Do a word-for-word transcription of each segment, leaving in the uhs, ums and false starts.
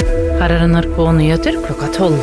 Her er N R K Nyheter klokka tolv.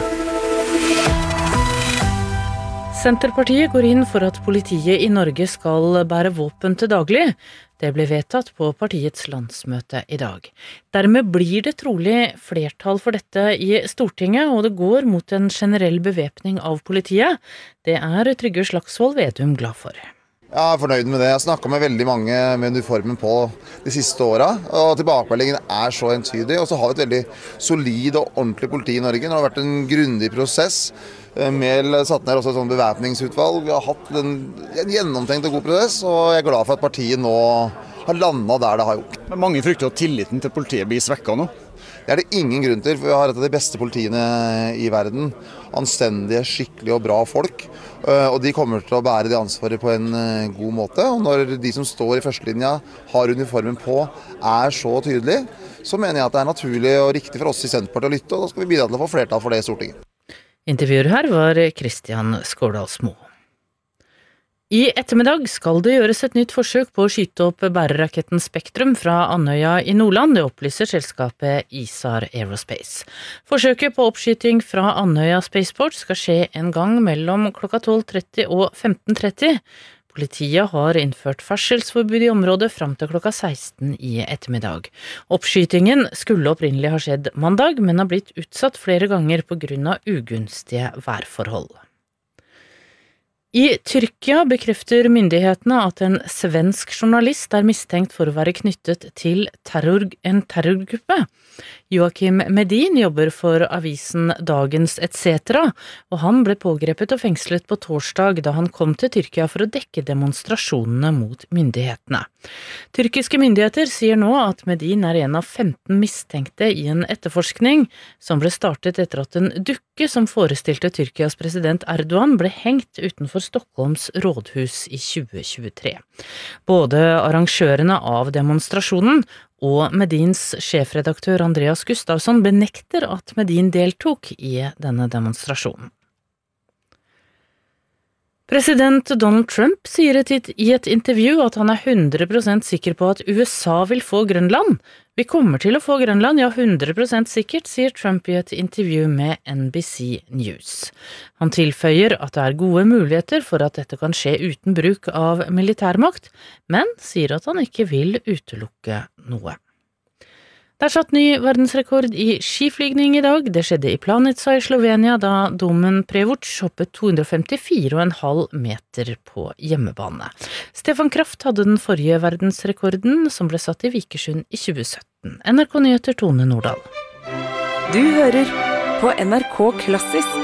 Senterpartiet går inn for at politiet i Norge skal bære våpen til daglig. Det ble vedtatt på partiets landsmøte i dag. Dermed blir det trolig flertall for dette i Stortinget, og det går mot en generell bevæpning av politiet. Det er Trygve Slagsvold Vedum glad for. Jeg er fornøyd med det. Jeg har snakket med veldig mange med uniformen på de siste årene, og tilbakemeldingen er så entydig. Og så har vi et veldig solid og ordentlig politi i Norge. Det har vært en grundig prosess. Mehl satt ned også et sånt bevæpningsutvalg. Vi har hatt en, en gjennomtenkt og god prosess, og jeg er glad for at partiet nå har landet der det har gjort. Men mange frykter at tilliten til politiet blir svekket nå. Det er det ingen grunn til, for vi har et av de beste politiene i verden. Anstendige, skikkelige og bra folk. Og de kommer til å bære det ansvaret på en god måte. Og når de som står i førstelinja har uniformen på, er så tydelige, så mener jeg at det er naturlig og riktig for oss i Senterpartiet å lytte, og da skal vi bidra til å få flertall for det i Stortinget. Intervjuer her var Kristian Skårdalsmo. I ettermiddag skal det gjøres et nytt forsøk på å skyte opp bæreraketten Spektrum fra Andøya i Nordland, det opplyser selskapet ISAR Aerospace. Forsøket på oppskyting fra Andøya Spaceport skal skje en gang mellom klokka tolv tretti og femten tretti. Politiet har innført ferdselsforbud i området fram til klokka seksten i ettermiddag. Oppskytingen skulle opprinnelig ha skjedd mandag, men har blitt utsatt flere ganger på grunn av ugunstige værforhold. I Tyrkia bekrefter myndighetene at en svensk journalist er mistenkt for å være knyttet til terror, en terrorgruppe. Joakim Medin jobber for avisen Dagens et cetera, og han ble pågrepet og fengslet på torsdag da han kom til Tyrkia for å dekke demonstrasjonene mot myndighetene. Tyrkiske myndigheter sier nå at Medin er en av femten mistenkte i en etterforskning som ble startet etter at en dukke som forestilte Tyrkias president Erdogan ble hengt utenfor Stockholms rådhus i tjue tjuetre. Både arrangørene av demonstrasjonen og Medins sjefredaktør Andreas Gustavsson benekter at Medin deltok i denne demonstrasjonen. President Donald Trump sier i et intervju at han er hundre prosent sikker på at U S A vil få Grønland. Vi kommer til å få Grønland, ja hundre prosent sikkert, sier Trump i et intervju med N B C News. Han tilføyer at det er gode muligheter for at dette kan skje uten bruk av militærmakt, men sier at han ikke vil utelukke noe. Det er satt ny verdensrekord i skiflygning i dag. Det skjedde i Planica i Slovenia da Domen Prevuc hoppet to hundre femtifire komma fem meter på hjemmebane. Stefan Kraft hadde den forrige verdensrekorden som ble satt i Vikersund i tjue sytten. N R K Nyheter, Tone Nordahl. Du hører på N R K Klassisk.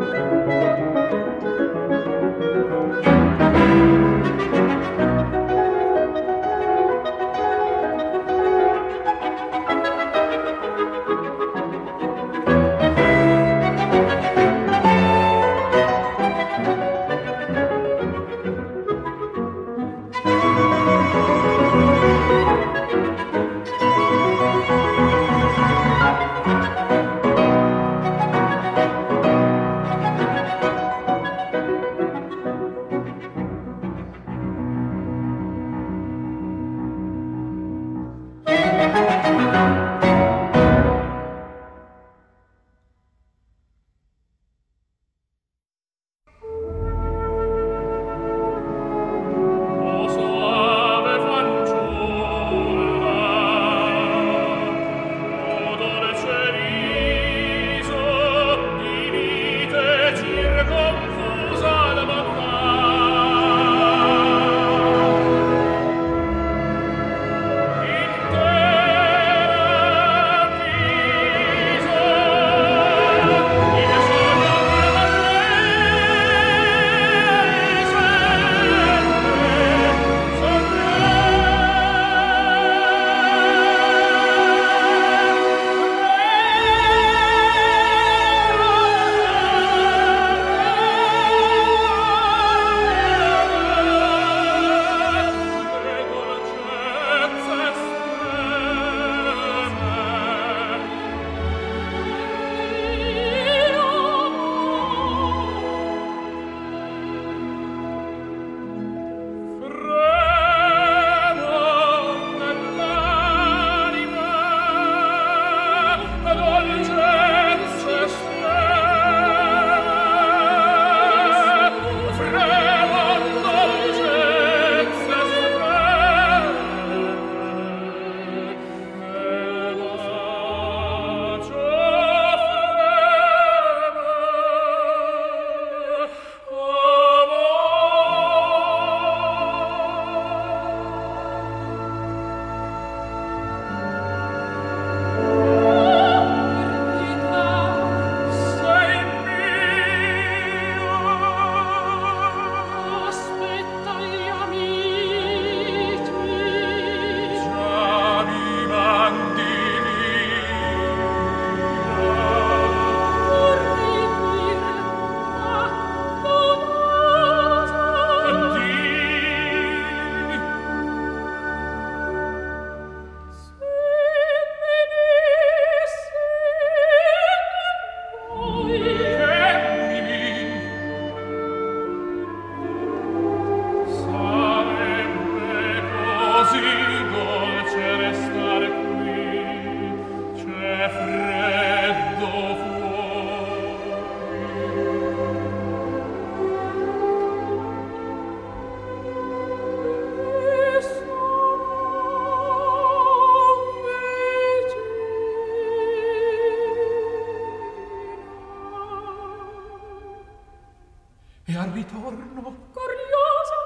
e al ritorno glorioso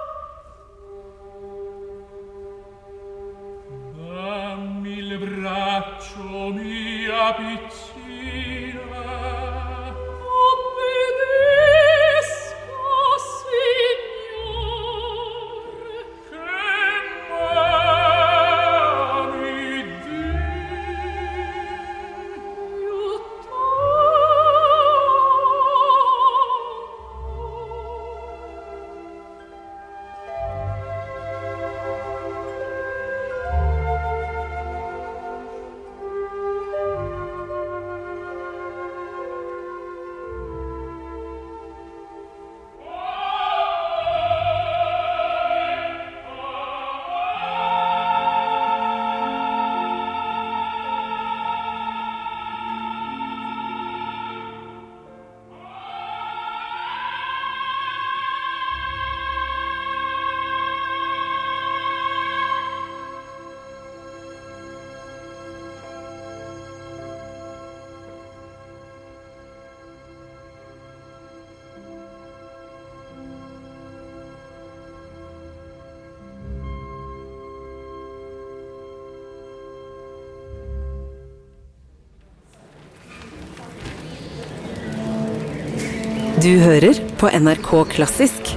dammi il braccio mia piccina, obbedisco Signore, che m'ami di aiuto. Du hører på N R K Klassisk.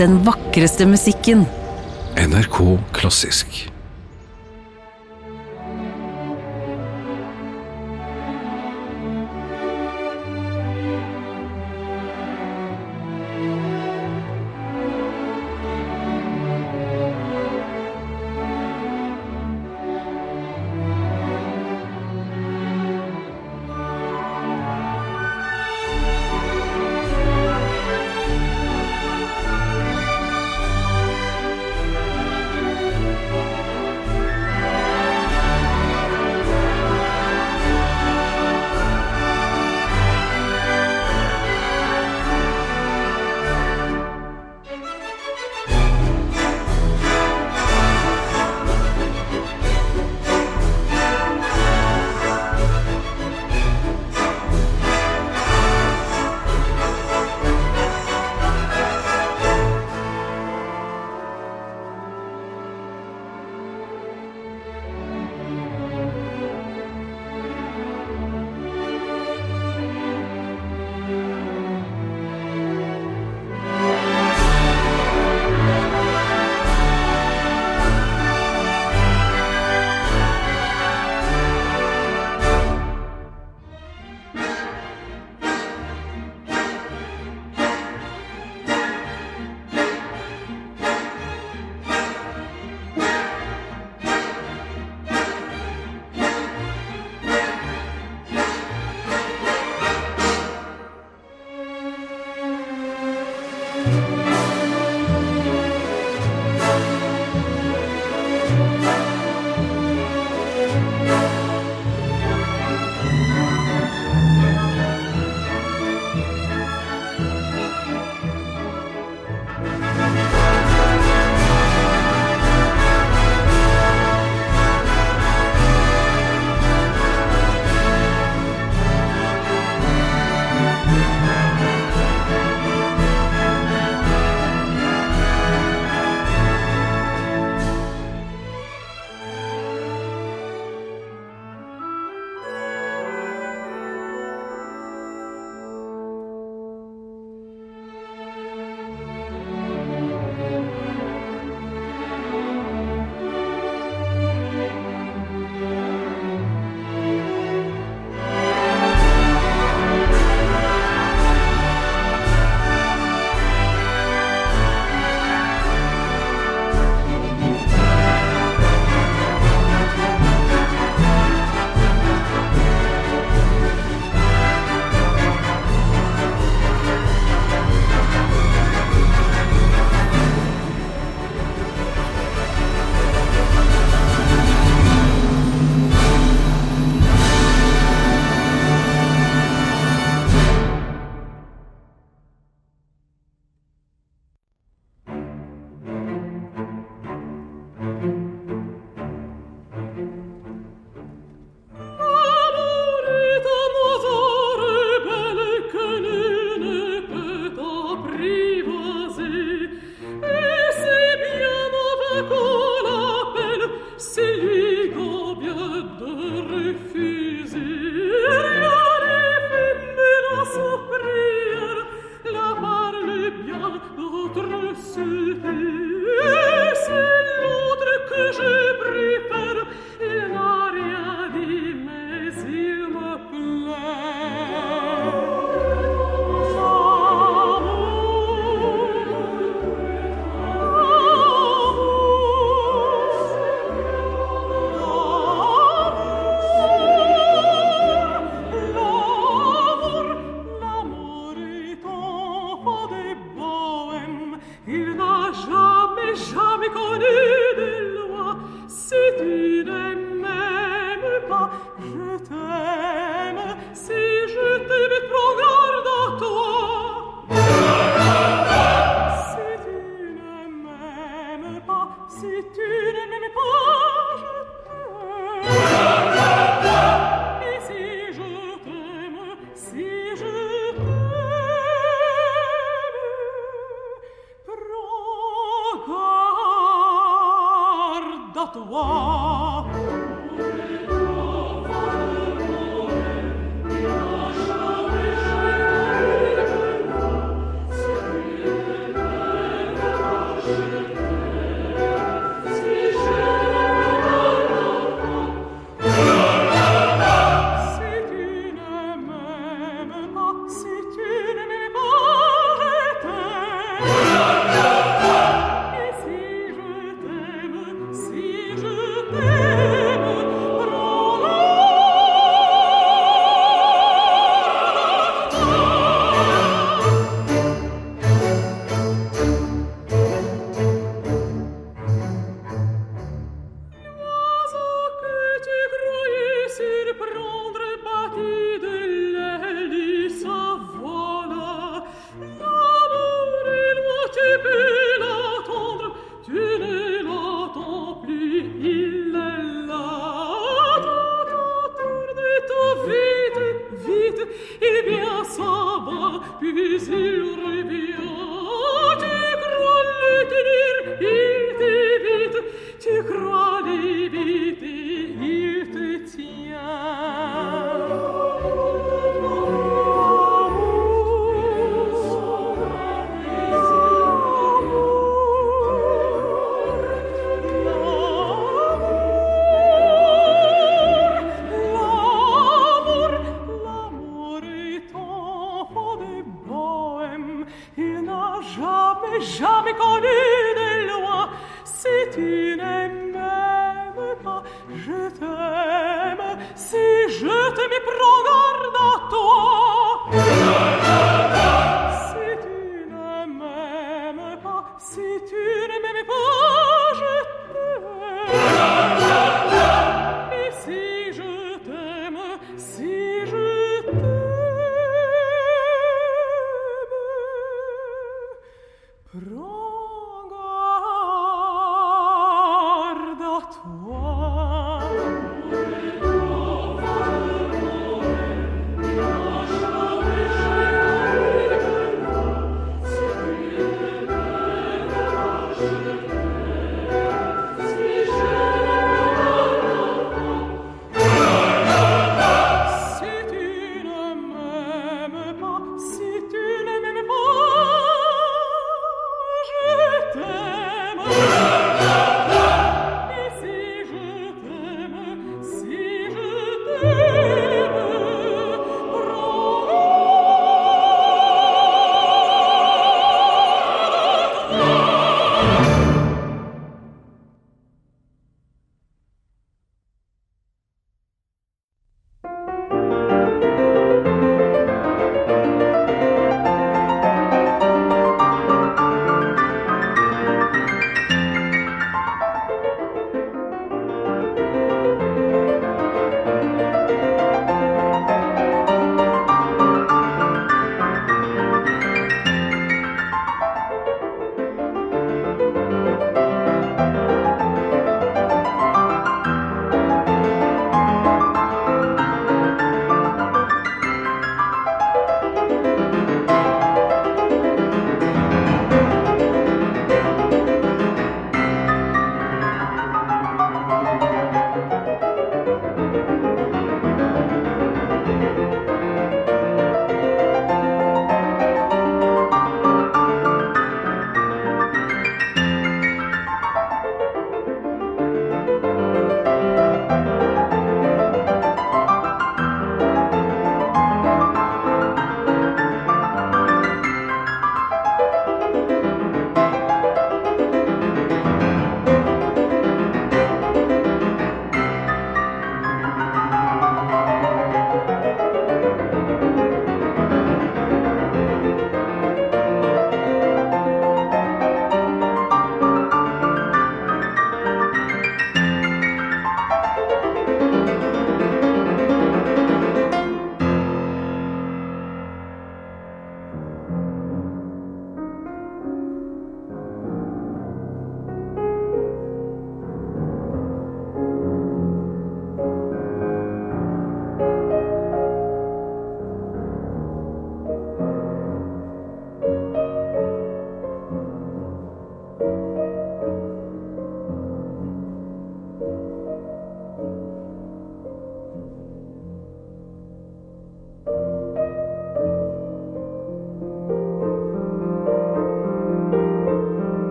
den vakreste musikken. N R K Klassisk. il vient s'en va, puis il revient. Tu crois le tenir, il t'évite, tu crois l'éviter, il te tient. Jamais connu de loin, si tu ne m'aimes pas, je t'aime, si je t'aime, prends garde à toi. Si tu ne m'aimes pas, si tu ne m'aimes pas, je t'aime. Et si je t'aime, si je prends garde à toi.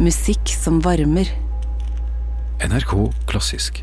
Musikk som varmer. N R K Klassisk.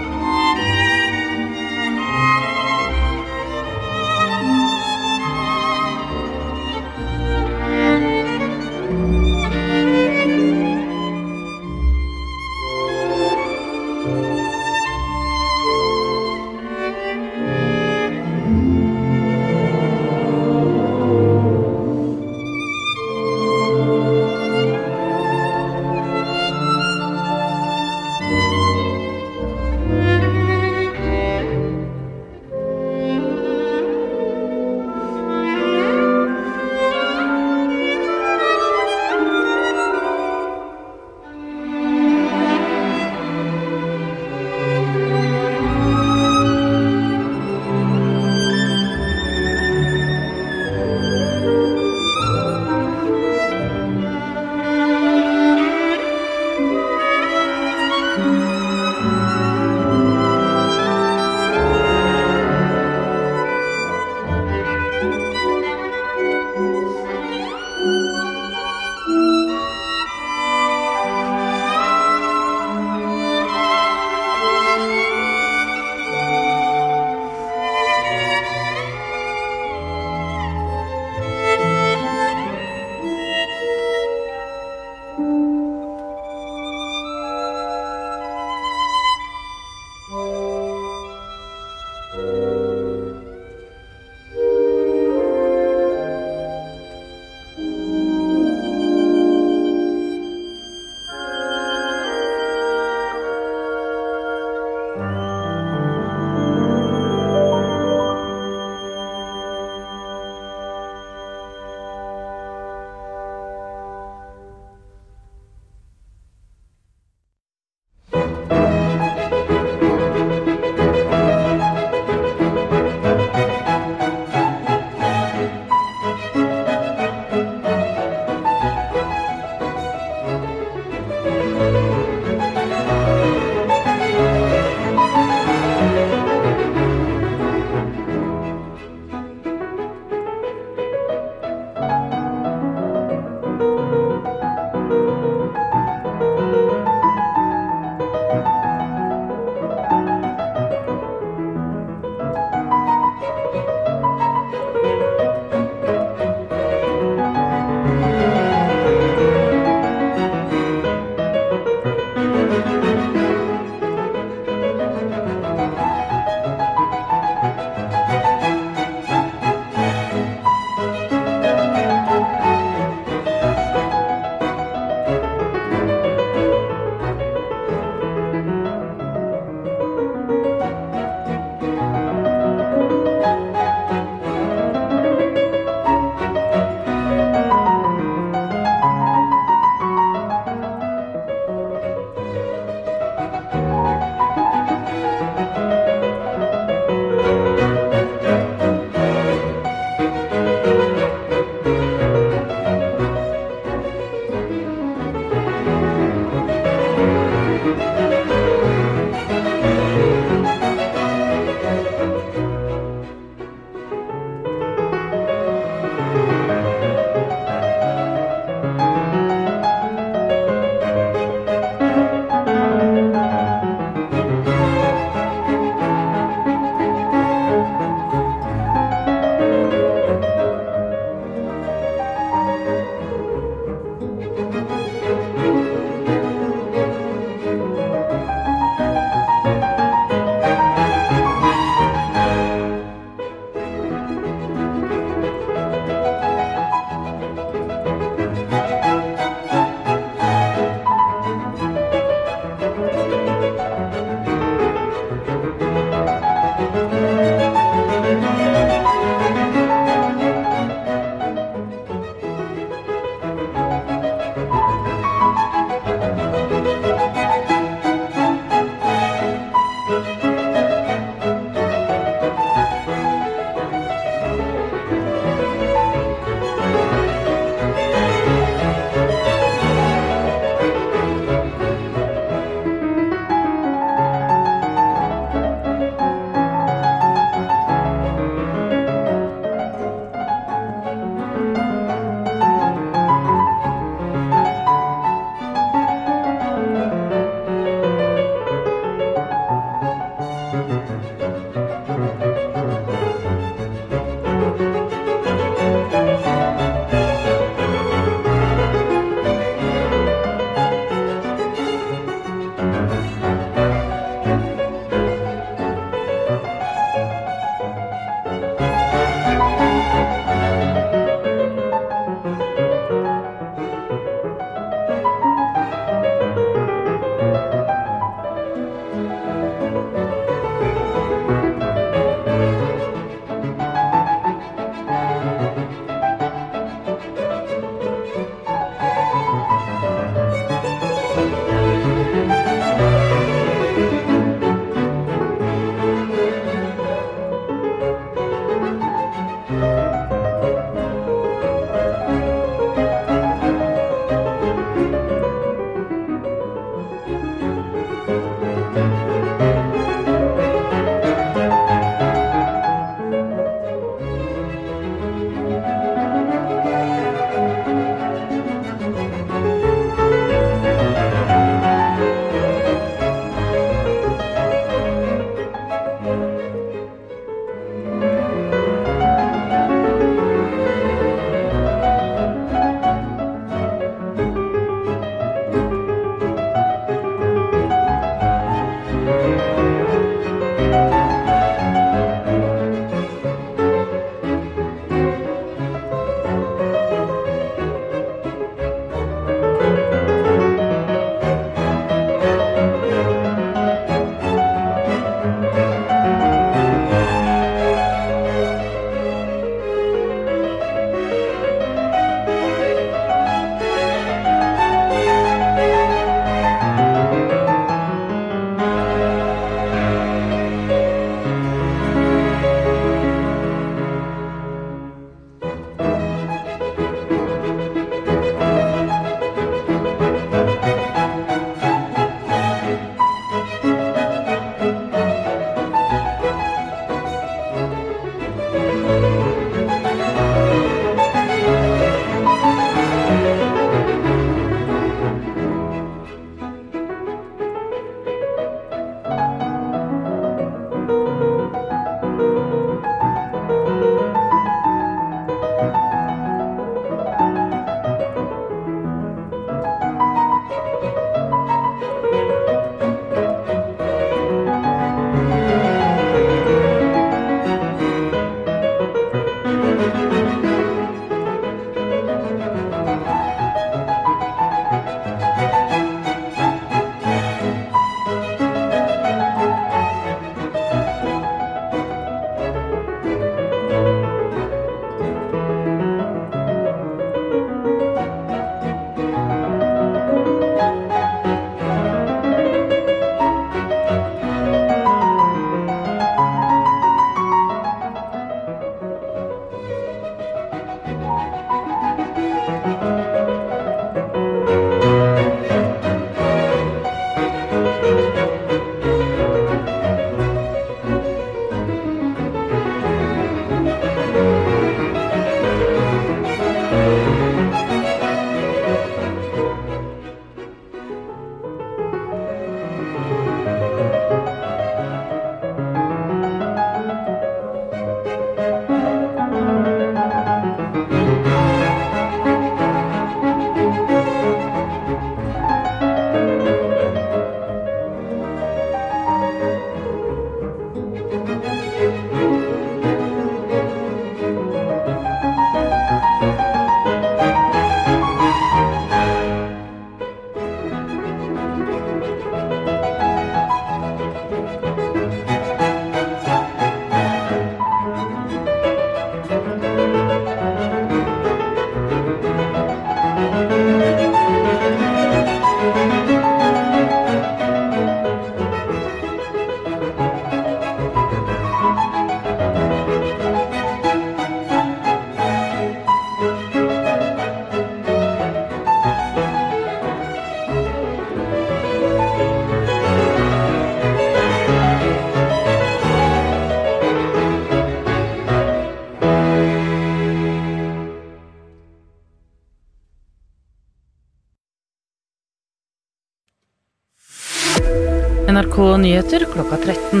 N R K Nyheter klokka tretten.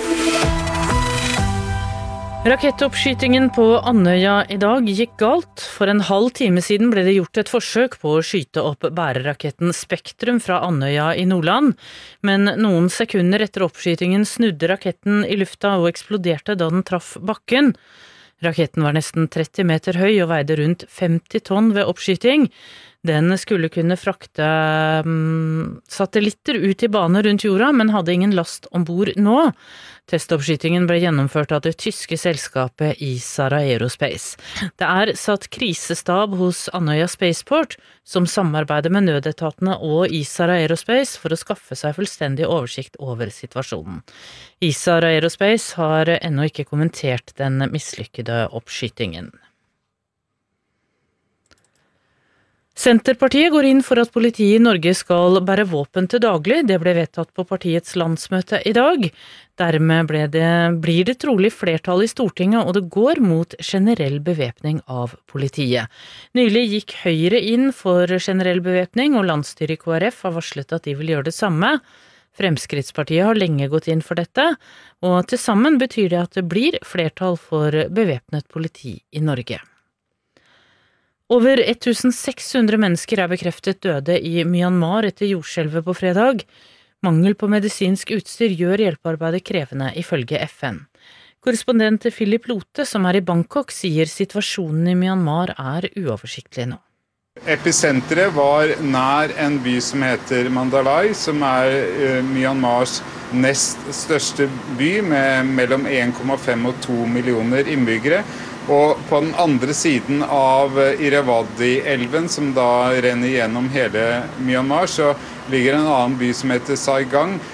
Rakettoppskytingen på Andøya i dag gikk galt. For en halv time siden ble det gjort et forsøk på å skyte opp bæreraketten Spektrum fra Andøya i Nordland, men noen sekunder etter oppskytingen snudde raketten i lufta og eksploderte da den traff bakken. Raketten var nesten tretti meter høy og veide rundt femti tonn ved oppskyting. Den skulle kunne frakte um, satellitter ut i bane rundt jorda, men hadde ingen last ombord nå. Testoppskytingen ble gjennomført av det tyske selskapet Isar Aerospace. Det er satt krisestab hos Andøya Spaceport, som samarbeider med nødetatene og Isar Aerospace for å skaffe seg fullstendig oversikt over situasjonen. Isar Aerospace har ennå ikke kommentert den mislykkede oppskytingen. Senterpartiet går inn for at politiet i Norge skal bære våpen til daglig. Det ble vedtatt på partiets landsmøte i dag. Dermed ble det, blir det trolig flertall i Stortinget, og det går mot generell bevæpning av politiet. Nylig gikk Høyre inn for generell bevæpning, og landsstyret i K R F har varslet at de vil gjøre det samme. Fremskrittspartiet har lenge gått inn for dette, og til sammen betyr det at det blir flertall for bevæpnet politi i Norge. Over tusen seks hundre mennesker er bekreftet døde i Myanmar etter jordskjelvet på fredag. Mangel på medisinsk utstyr gjør hjelpearbeidet krevende, ifølge F N. Korrespondent Philip Lote, som er i Bangkok, sier situasjonen i Myanmar er uoversiktlig nå. Episenteret var nær en by som heter Mandalay, som er Myanmars nest største by, med mellom en komma fem og to millioner innbyggere. Og på den andre siden av Irrawaddy-elven, som da renner gjennom hele Myanmar, så ligger en annen by som heter Saigang,